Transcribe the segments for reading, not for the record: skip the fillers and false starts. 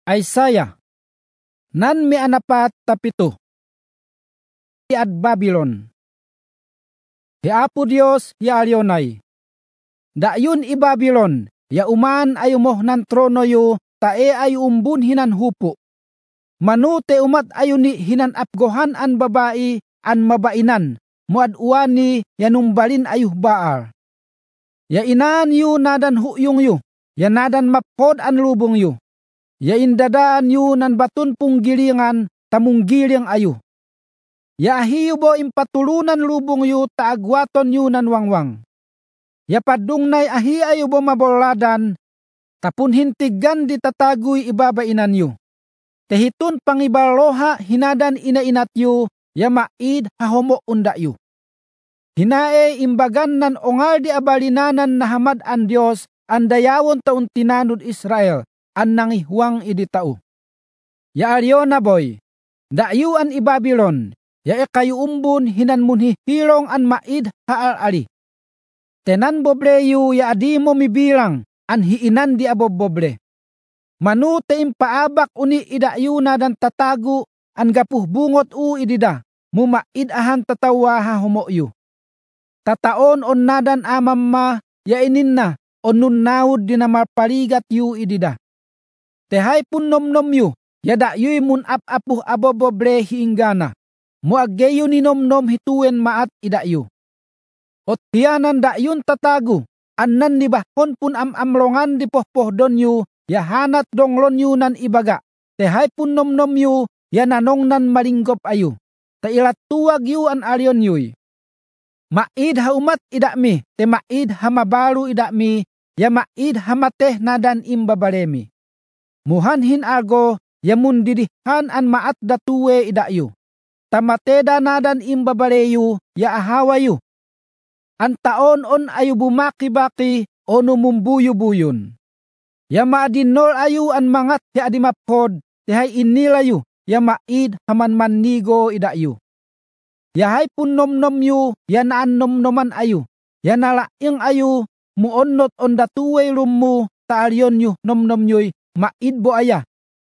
Isaiah, nan mi anapat tapito. At Babylon. Hi Apo Dios ya Alyonay. Dayun i Babylon, ya uman ayumoh nan trono yu, tae ay umbun hinan hupo. Manute umat ayuni hinan apgohan an babae, an mabainan, muad uwani yanumbalin ayuh baar. Ya inan yu nadan huyong yu, ya nadan mapod an lubong yu. Ya indadaan yu nan batun punggilingan, tamunggiling ayu. Ya ahiyo bo impatulunan lubong yu, taagwaton yu nan wangwang. Ya padungnay ahi ayu bo maboladan, tapun hintigan di tatagoy ibabainan yu. Tehitun pangibaloha hinadan inainat yu, ya maid hahomo unda yu. Hinae imbagan nan ongal di abalinanan nahamad an Dios, an dayawon taon tinanud Israel, an nangihuang iditao. Ya Aryona boy, dayu an i Babylon, ya ekayu umbun hinan munhihilong an maid haal-ali. Tenan bobleyu ya adi mo mibilang, an hiinan di aboboble. Manu te impaabak uni idayu na dan tatago, an gapuh bungot u idida, mumaid ahan tatawa hahumoyu. Tataon on nadan amamma, ya ininna, on nun naud dinamarpaligat yu idida. Tehay pun nom-nom yu, yada yu'y mun ap-apuh abobobre hiinggana. Muaggeyo ni nom-nom hituen maat ida yu. Ot hiyanan da yun tatago, annan ni bahon pun am-amlongan di pohpohdon yu, yahanat donglon yu nan ibaga. Tehay pun nom-nom yu, yananong nan malinggop ayu. Tailat tuwag yu an Aryon yu'y. Maid haumat ida mi, te maid hamabaru ida mi, ya maid hamateh nadan imbabaremi. Muhanhin ago, yamun didihan an maat datuwe idayu. Tamateda nadan imbabareyu, ya ahawayu. An taon on ayu bumaki-baki, ono mumbuyo-buyon. Ya maadinol ayu an mangat ya adimapod, tihay inilayu, ya maid haman manigo idayu. Yahay pun nom-nom yu, ya naan nom-noman ayu. Ya nalaing ayu, muonnot on datuwe lumu, taaryon yu nom-nom yu'y, maid bo aya.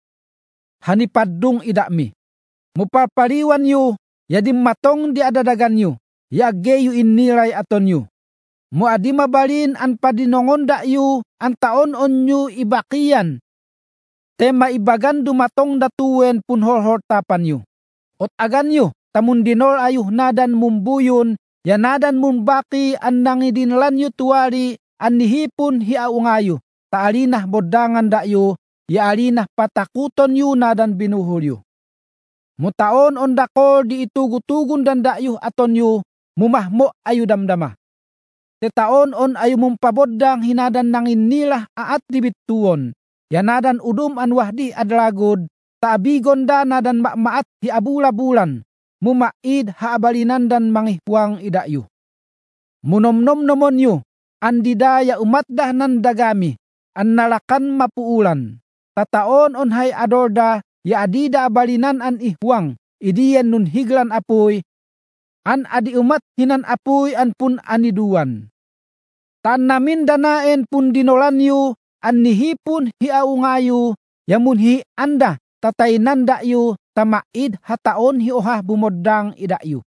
Hanipadung idakmi. Mupapariwan yu, ya matong di adadagan yu, ya geyu inilay aton yu. Muadi mabalin an padinongon da yu, an taon on yu ibakian. Tema ibagan dumatong datuwen pun horhortapan yu. Ot agan yu, tamun dinol ayuh nadan mumbuyon, ya nadan mumbaki an nangidinlan yu tuwari, an nihipun hiaungayu. Taalinah bodangan da yu, ya alinah patakuton yu nadan binuhul yu. Mutaon on dako di itugutugun dan da yu aton yu, mumahmo ayu damdama. Tetaon on ayu mumpabodang hinadan nangin nilah aat dibituon, ya nadan udum an wahdi adlagod, taabigon da nadan makmaat hi abula-bulan, mumaid haabalinan dan mangihwang ida yu. Munomnom nomon yu, andidaya umat dah nan dagami, an nalakan mapuulan. Tataon on hay adorda, ya adida abalinan an ihwang, idiyan nun higlan apoy, an adi umat hinan apoy an pun aniduan. Tan namin danaen pun dinolan yu, an nihipun hiaungayu, yamun hi anda, tatay nanda yu, tamaid hataon hi ohah bumodang ida yu.